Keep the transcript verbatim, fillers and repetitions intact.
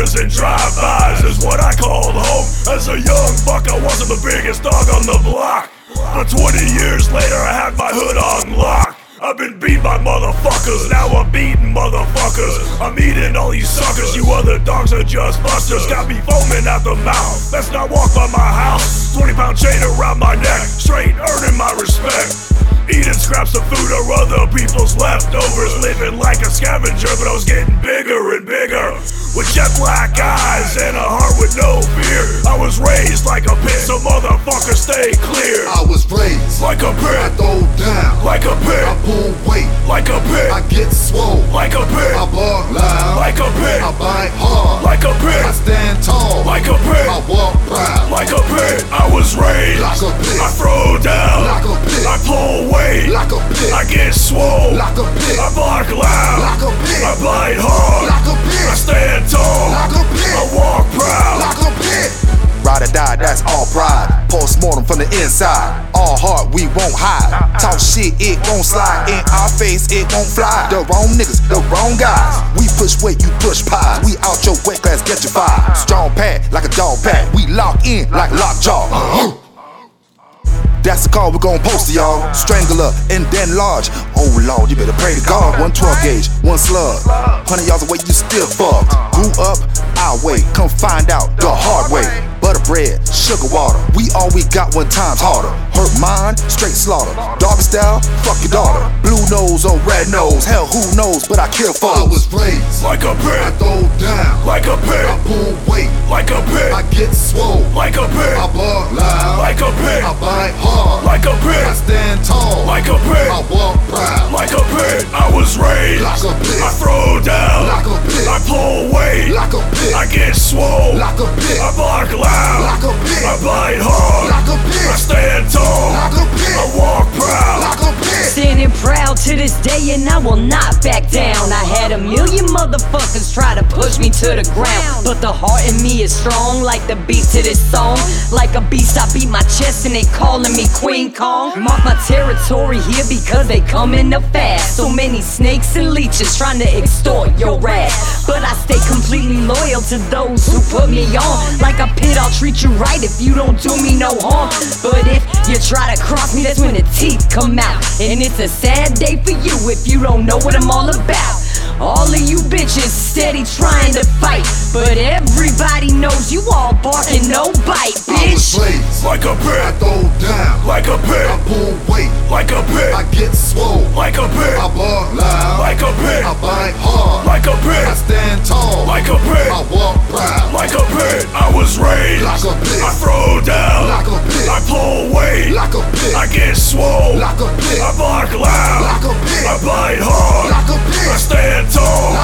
dinners and drive-bys is what I called home. As a young buck, I wasn't the biggest dog on the block, but twenty years later I had my hood on lock. I've been beat by motherfuckers, now I'm beating motherfuckers. I'm eating all these suckers, you other dogs are just busters. Got me foaming at the mouth, let's not walk by my house. Twenty pound chain around my neck, straight earning my respect. Eating scraps of food or other people's leftovers. Living like a scavenger, but I was getting bigger and bigger. With jet black eyes and a heart with no fear. I was raised like a pit, so motherfuckers stay clear. I was raised like a pit, I throw down like a pit, I pull weight like a pit, I get swole like a pit, I bark loud like a pit, I bite hard like a pit, I stand tall like a pit, I walk proud like a pit. I was raised like a pit, I throw down like a pit, I pull weight like a pit, I get swole like a pit, I bark loud like a pit, I bite hard like a pit, I stand tall like a pit, I walk proud like a pit. Ride or die, that's all pride. Post-mortem from the inside. All heart, we won't hide. Talk shit, it won't slide. In our face, it won't fly. The wrong niggas, the wrong guys. We push weight, you push pies. We out your weight class, get your five. Strong pad, like a dog pack. We lock in, like lockjaw. Uh-huh. That's the call we gon' post to y'all. Strangler and then large. Oh Lord, you better pray to God. One twelve gauge, one slug. Hundred yards away, you still fucked. Grew up our way, come find out the hard way. Butter bread, sugar water. We all we got one time's harder. Hurt mine, straight slaughter. Dog style, fuck your daughter. Blue nose or red nose, hell who knows, but I kill foes. I was raised like a I pit, throw down like a pit, I pull weight like a pit, I get swole like a pit, I bark loud like a pit, I bite hard like a pit, I stand tall like a pit, I walk proud like a pit. I was raised like a pit, I throw down like a pit, I pull weight like a pit, I get swole like a pit, I bark loud like a pit, I bite hard like a I pit, stand tall like a pit, I walk proud like a pit. Standing proud to this day and I will not back down. I had a million motherfuckers try to push me to the ground, but the heart in me is strong like the beat to this song. Like a beast I beat my chest and they calling me Queen Kong. Mark my territory here because they coming up fast. So many snakes and leeches trying to extort your wrath, but I stay completely loyal to those who put me on. Like a pit, I'll treat you right if you don't do me no harm, but if you try to cross me, that's when the teeth come out. And it's a sad day for you if you don't know what I'm all about. All of you bitches steady trying to fight, but everybody knows you all barking no bite, I was bitch. raised like a I pit, throw down like a pit, I pull weight like a pit, I get swole like a pit, I bark loud like a pit, I bite hard like a I pit, stand tall like a pit, I walk proud like a pit. I was raised like a pit, I throw down like a pit, I pull weight like a pit, I get swole like a pit, I bark loud like a pit, I bite hard like a I pit, stand tall